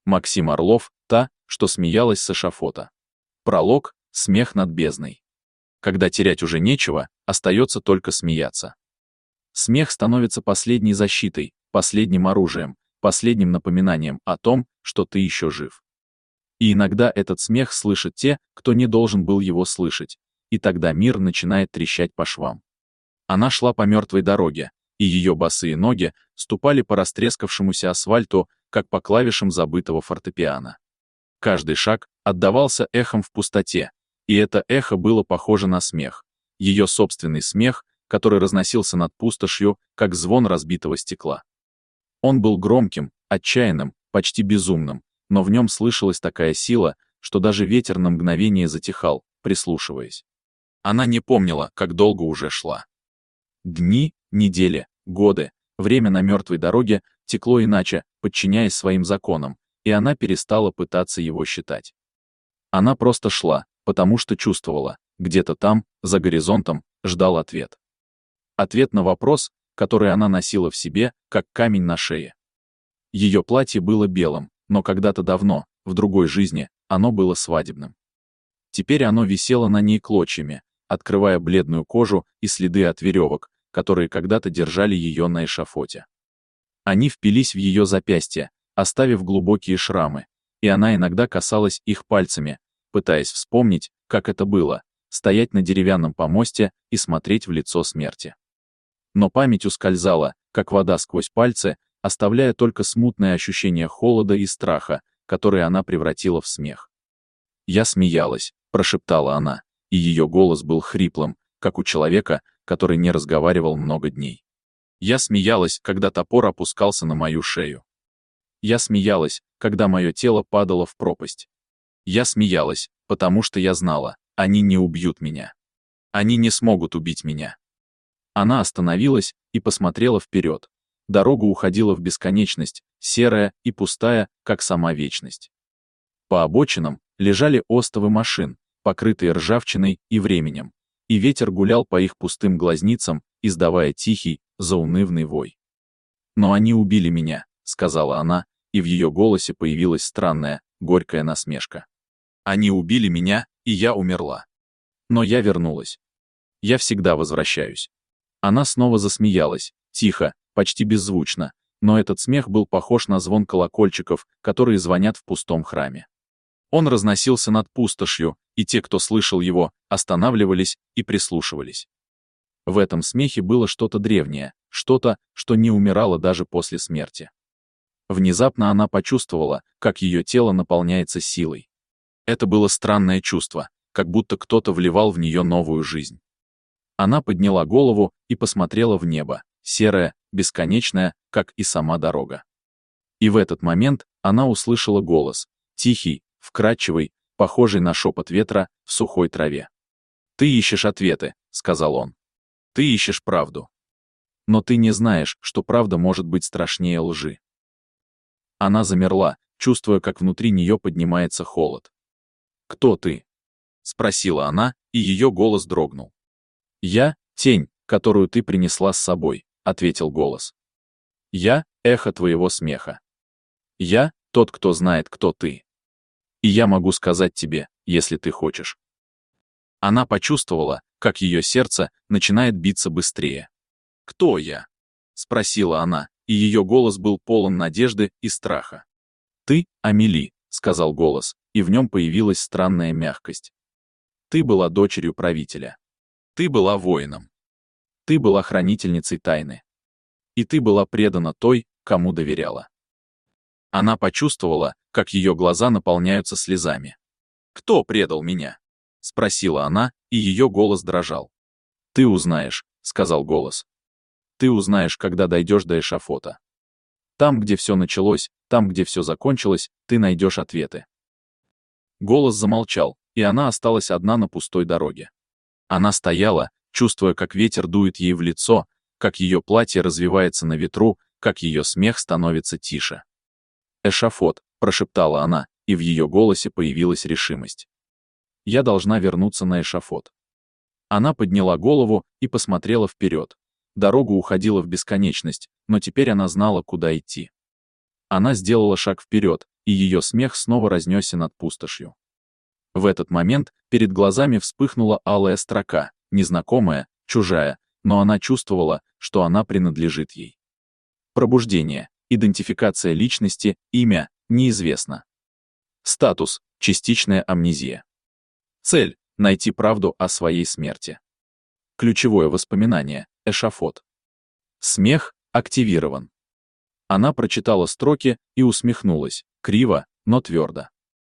Максим Орлов, та, что смеялась с эшафота. Пролог, смех над бездной. Когда терять уже нечего, остается только смеяться. Смех становится последней защитой, последним оружием, последним напоминанием о том, что ты еще жив. И иногда этот смех слышат те, кто не должен был его слышать, и тогда мир начинает трещать по швам. Она шла по мертвой дороге, и ее босые ноги ступали по растрескавшемуся асфальту, как по клавишам забытого фортепиано. Каждый шаг отдавался эхом в пустоте, и это эхо было похоже на смех, ее собственный смех, который разносился над пустошью, как звон разбитого стекла. Он был громким, отчаянным, почти безумным, но в нем слышалась такая сила, что даже ветер на мгновение затихал, прислушиваясь. Она не помнила, как долго уже шла. Дни, недели, годы, время на мертвой дороге текло иначе, подчиняясь своим законам, и она перестала пытаться его считать. Она просто шла, потому что чувствовала, где-то там, за горизонтом, ждал ответ. Ответ на вопрос, который она носила в себе, как камень на шее. Ее платье было белым, но когда-то давно, в другой жизни, оно было свадебным. Теперь оно висело на ней клочьями, открывая бледную кожу и следы от веревок, которые когда-то держали ее на эшафоте. Они впились в ее запястья, оставив глубокие шрамы, и она иногда касалась их пальцами, пытаясь вспомнить, как это было, стоять на деревянном помосте и смотреть в лицо смерти. Но память ускользала, как вода сквозь пальцы, оставляя только смутное ощущение холода и страха, которое она превратила в смех. «Я смеялась», — прошептала она, и ее голос был хриплым, как у человека, который не разговаривал много дней. «Я смеялась, когда топор опускался на мою шею. Я смеялась, когда мое тело падало в пропасть. Я смеялась, потому что я знала, они не убьют меня. Они не смогут убить меня». Она остановилась и посмотрела вперед. Дорога уходила в бесконечность, серая и пустая, как сама вечность. По обочинам лежали остовы машин, покрытые ржавчиной и временем, и ветер гулял по их пустым глазницам, издавая тихий, заунывный вой. «Но они убили меня», — сказала она, и в ее голосе появилась странная, горькая насмешка. «Они убили меня, и я умерла. Но я вернулась. Я всегда возвращаюсь». Она снова засмеялась, тихо, почти беззвучно, но этот смех был похож на звон колокольчиков, которые звонят в пустом храме. Он разносился над пустошью, и те, кто слышал его, останавливались и прислушивались. В этом смехе было что-то древнее, что-то, что не умирало даже после смерти. Внезапно она почувствовала, как ее тело наполняется силой. Это было странное чувство, как будто кто-то вливал в нее новую жизнь. Она подняла голову и посмотрела в небо, серое, бесконечное, как и сама дорога. И в этот момент она услышала голос, тихий, вкрадчивый, похожий на шепот ветра в сухой траве. «Ты ищешь ответы», — сказал он. «Ты ищешь правду. Но ты не знаешь, что правда может быть страшнее лжи». Она замерла, чувствуя, как внутри нее поднимается холод. «Кто ты?» — спросила она, и ее голос дрогнул. «Я — тень, которую ты принесла с собой», — ответил голос. «Я — эхо твоего смеха. Я — тот, кто знает, кто ты. И я могу сказать тебе, если ты хочешь». Она почувствовала, как ее сердце начинает биться быстрее. «Кто я?» — спросила она, и ее голос был полон надежды и страха. «Ты — Амели», — сказал голос, и в нем появилась странная мягкость. «Ты была дочерью правителя. Ты была воином. Ты была хранительницей тайны. И ты была предана той, кому доверяла». Она почувствовала, как ее глаза наполняются слезами. «Кто предал меня?» — спросила она, и ее голос дрожал. «Ты узнаешь», — сказал голос. «Ты узнаешь, когда дойдешь до эшафота. Там, где все началось, там, где все закончилось, ты найдешь ответы». Голос замолчал, и она осталась одна на пустой дороге. Она стояла, чувствуя, как ветер дует ей в лицо, как ее платье развивается на ветру, как ее смех становится тише. «Эшафот», — прошептала она, и в ее голосе появилась решимость. «Я должна вернуться на эшафот». Она подняла голову и посмотрела вперед. Дорога уходила в бесконечность, но теперь она знала, куда идти. Она сделала шаг вперед, и ее смех снова разнесся над пустошью. В этот момент перед глазами вспыхнула алая строка, незнакомая, чужая, но она чувствовала, что она принадлежит ей. Пробуждение, идентификация личности, имя, неизвестно. Статус, частичная амнезия. Цель — найти правду о своей смерти. Ключевое воспоминание — эшафот. Смех активирован. Она прочитала строки и усмехнулась, криво, но твердо.